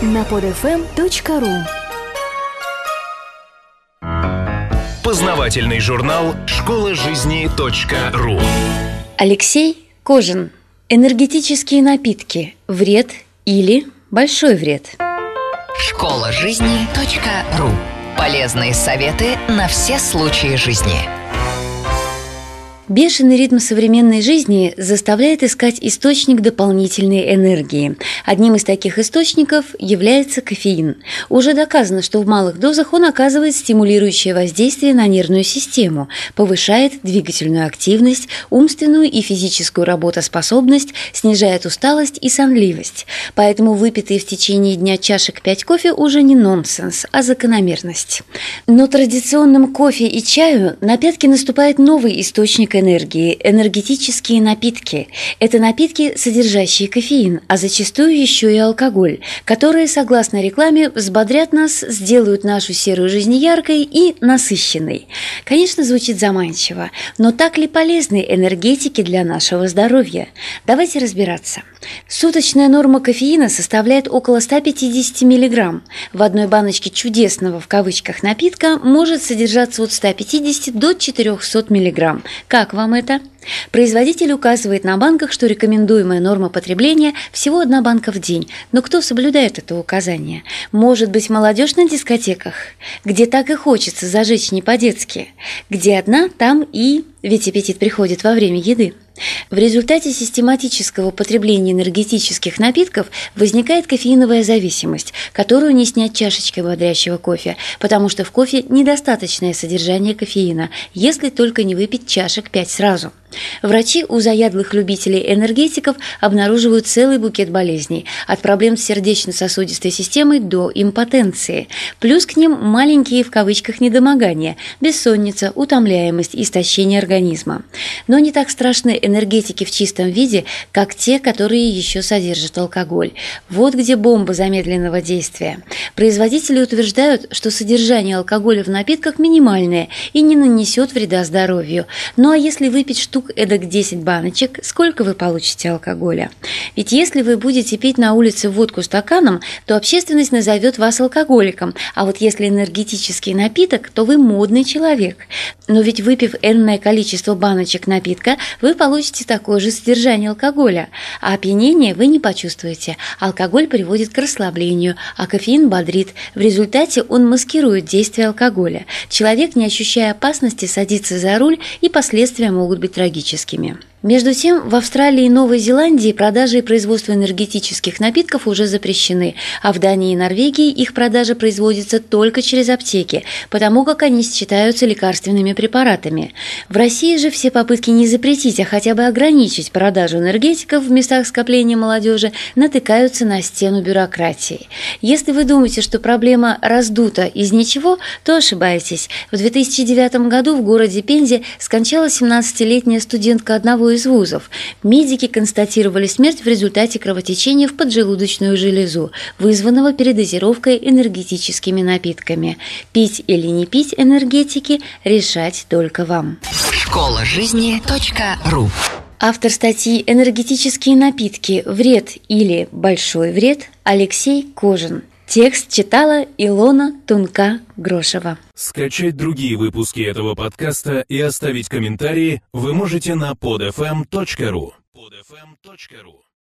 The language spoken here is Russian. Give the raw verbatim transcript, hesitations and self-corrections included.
на под эф эм точка ру. Познавательный журнал школа жизни точка ру. Алексей Кожин. Энергетические напитки. Вред или большой вред? школа жизни точка ру. Полезные советы на все случаи жизни. Бешеный ритм современной жизни заставляет искать источник дополнительной энергии. Одним из таких источников является кофеин. Уже доказано, что в малых дозах он оказывает стимулирующее воздействие на нервную систему, повышает двигательную активность, умственную и физическую работоспособность, снижает усталость и сонливость. Поэтому выпитые в течение дня чашек пять кофе уже не нонсенс, а закономерность. Но традиционным кофе и чаю на пятки наступает новый источник энергии. энергии, энергетические напитки. Это напитки, содержащие кофеин, а зачастую еще и алкоголь, которые, согласно рекламе, взбодрят нас, сделают нашу серую жизнь яркой и насыщенной. Конечно, звучит заманчиво, но так ли полезны энергетики для нашего здоровья? Давайте разбираться. Суточная норма кофеина составляет около ста пятидесяти миллиграмм. В одной баночке чудесного в кавычках напитка может содержаться от ста пятидесяти до четырехсот миллиграмм. Как вам это? Производитель указывает на банках, что рекомендуемая норма потребления всего одна банка в день. Но кто соблюдает это указание? Может быть, молодежь на дискотеках, где так и хочется зажечь не по-детски. Где одна, там и... Ведь аппетит приходит во время еды. В результате систематического потребления энергетических напитков возникает кофеиновая зависимость, которую не снять чашечкой бодрящего кофе, потому что в кофе недостаточное содержание кофеина, если только не выпить чашек пять сразу. Врачи у заядлых любителей энергетиков обнаруживают целый букет болезней, от проблем с сердечно-сосудистой системой до импотенции. Плюс к ним маленькие в кавычках недомогания, бессонница, утомляемость, истощение организма. Но не так страшны энергетики в чистом виде, как те, которые еще содержат алкоголь. Вот где бомба замедленного действия. Производители утверждают, что содержание алкоголя в напитках минимальное и не нанесет вреда здоровью. Ну а если выпить штук эдак десять баночек, сколько вы получите алкоголя? Ведь если вы будете пить на улице водку стаканом, то общественность назовет вас алкоголиком, а вот если энергетический напиток, то вы модный человек. Но ведь выпив энное количество баночек напитка, вы получите такое же содержание алкоголя, а опьянение вы не почувствуете. Алкоголь приводит к расслаблению, а кофеин бодрит. В результате он маскирует действие алкоголя. Человек, не ощущая опасности, садится за руль, и последствия могут быть трагическими. Между тем, в Австралии и Новой Зеландии продажа и производство энергетических напитков уже запрещены, а в Дании и Норвегии их продажа производится только через аптеки, потому как они считаются лекарственными препаратами. В России же все попытки не запретить, а хотя бы ограничить продажу энергетиков в местах скопления молодежи натыкаются на стену бюрократии. Если вы думаете, что проблема раздута из ничего, то ошибаетесь. В две тысячи девятом году в городе Пензе скончалась семнадцатилетняя студентка одного из вузов. Медики констатировали смерть в результате кровотечения в поджелудочную железу, вызванного передозировкой энергетическими напитками. Пить или не пить энергетики решать только вам. школа жизни точка ру. Автор статьи «Энергетические напитки. Вред или большой вред» Алексей Кожин. Текст читала Илона Тунка-Грошева. Скачать другие выпуски этого подкаста и оставить комментарии вы можете на под эф эм точка ру. под эф эм точка ру